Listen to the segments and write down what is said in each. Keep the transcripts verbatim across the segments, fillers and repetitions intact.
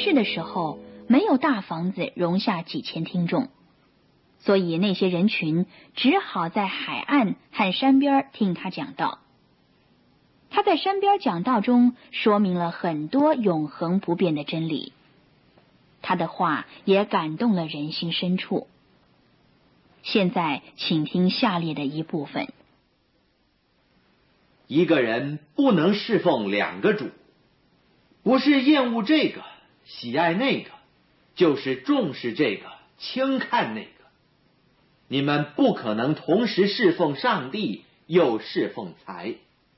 市的时候，没有大房子容下几千听众，所以那些人群只好在海岸和山边听他讲道。他在山边讲道中说明了很多永恒不变的真理，他的话也感动了人心深处。现在请听下列的一部分。 一个人不能侍奉两个主，不是厌恶这个喜爱那个，就是重视这个轻看那个。你们不可能同时侍奉上帝又侍奉财。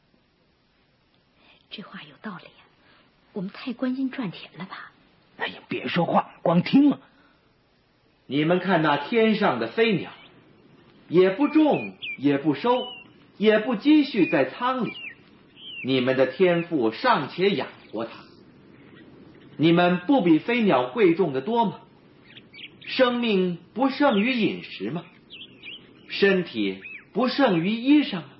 这话有道理呀、啊，我们太关心赚钱了吧？ 哎呀，别说话，光听啊！ 你们看那天上的飞鸟，也不种，也不收，也不积蓄在仓里，你们的天父尚且养活它，你们不比飞鸟贵重的多吗？生命不胜于饮食吗？身体不胜于衣裳吗？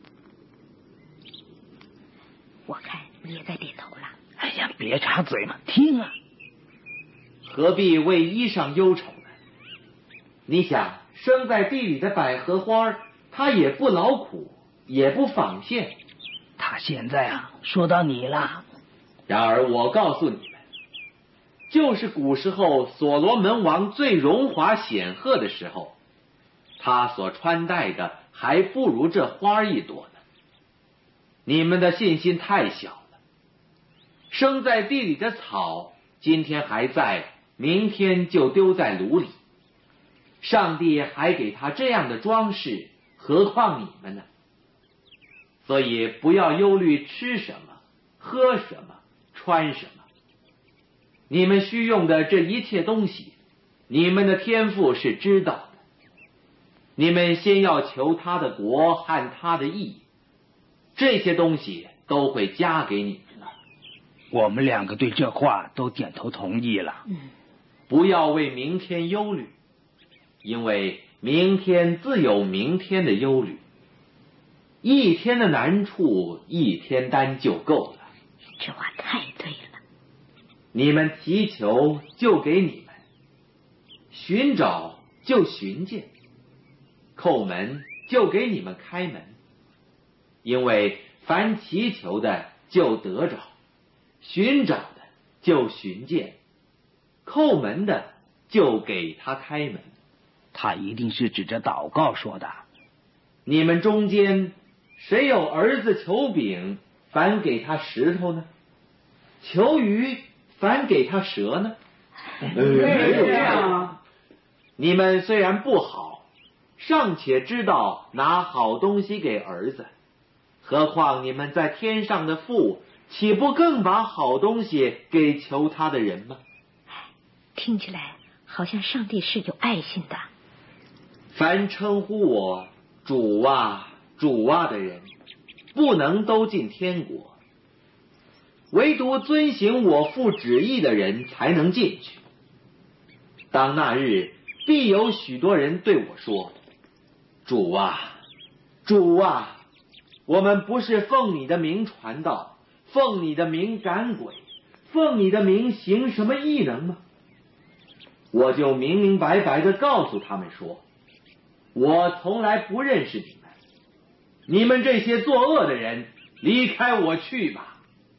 我看你也在点头了。 哎呀，别插嘴嘛，听啊！ 何必为衣裳忧愁呢？你想，生在地里的百合花，它也不劳苦，也不纺线。 他现在啊，说到你了。 然而我告诉你们，就是古时候所罗门王最荣华显赫的时候，他所穿戴的还不如这花一朵呢。你们的信心太小了。生在地里的草，今天还在，明天就丢在炉里。上帝还给他这样的装饰，何况你们呢？所以不要忧虑吃什么，喝什么，穿什么。你们需用的这一切东西，你们的天父是知道的。你们先要求他的国和他的义，这些东西都会加给你们了。 我们两个对这话都点头同意了。 嗯， 不要为明天忧虑，因为明天自有明天的忧虑。一天的难处，一天担就够了。 这话太对了。 你们祈求就给你们，寻找就寻见，叩门就给你们开门。因为凡祈求的就得着，寻找的就寻见，叩门的就给他开门。 他一定是指着祷告说的。 你们中间谁有儿子求饼，反给他石头呢？求鱼，反给他蛇呢？ 没有这样啊！ 你们虽然不好，尚且知道拿好东西给儿子，何况你们在天上的父，岂不更把好东西给求他的人吗？ 听起来好像上帝是有爱心的。 凡称呼我主啊主啊的人，不能都进天国，唯独遵行我父旨意的人才能进去。当那日，必有许多人对我说：主啊主啊，我们不是奉你的名传道，奉你的名赶鬼，奉你的名行什么异能吗？我就明明白白地告诉他们说，我从来不认识你们，你们这些作恶的人，离开我去吧。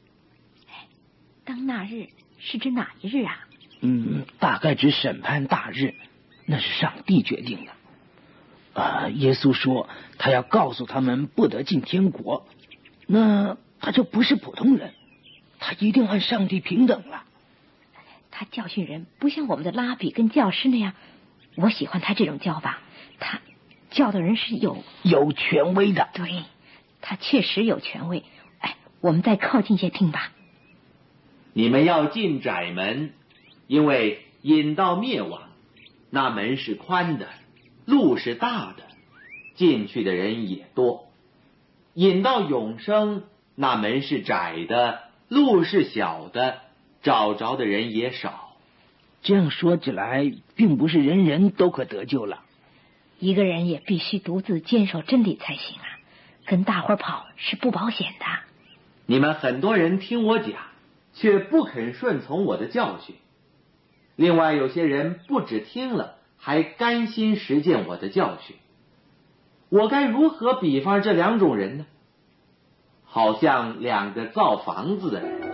当那日是指哪一日啊？ 嗯，大概指审判大日，那是上帝决定的。啊，耶稣说他要告诉他们不得进天国，那他就不是普通人，他一定和上帝平等了。 他教训人不像我们的拉比跟教师那样，我喜欢他这种教法，他教的人是有有权威的。 对，他确实有权威。哎，我们再靠近些听吧。 你们要进窄门，因为引到灭亡，那门是宽的，路是大的，进去的人也多；引到永生，那门是窄的，路是小的，找着的人也少。 这样说起来，并不是人人都可得救了。 一个人也必须独自坚守真理才行啊，跟大伙跑是不保险的。 你们很多人听我讲， 却不肯顺从我的教训。另外有些人不只听了，还甘心实践我的教训。我该如何比方这两种人呢？好像两个造房子的人。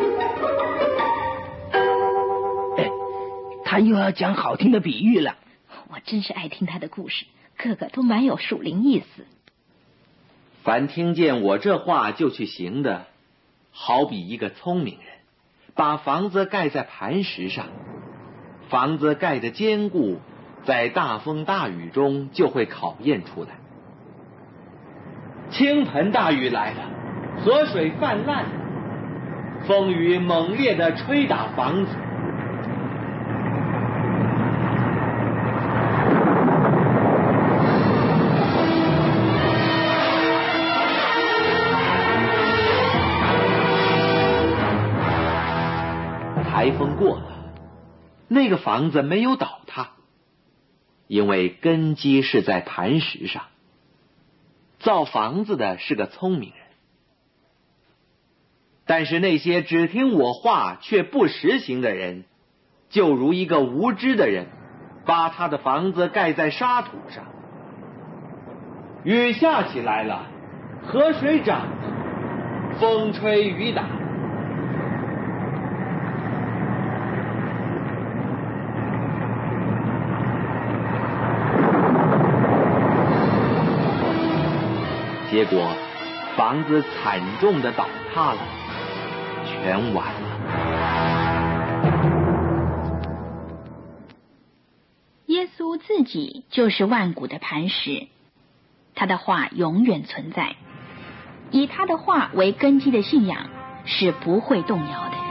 哎，他又要讲好听的比喻了。 我真是爱听他的故事，个个都蛮有属灵意思。 凡听见我这话就去行的，好比一个聪明人，把房子盖在磐石上。房子盖得坚固，在大风大雨中就会考验出来。倾盆大雨来了，河水泛滥，风雨猛烈地吹打房子。台风过了，那个房子没有倒塌，因为根基是在磐石上。造房子的是个聪明人，但是那些只听我话却不实行的人，就如一个无知的人，把他的房子盖在沙土上。雨下起来了，河水涨了，风吹雨打，结果房子惨重的倒塌了，全完了。 耶稣自己就是万古的磐石，他的话永远存在，以他的话为根基的信仰是不会动摇的。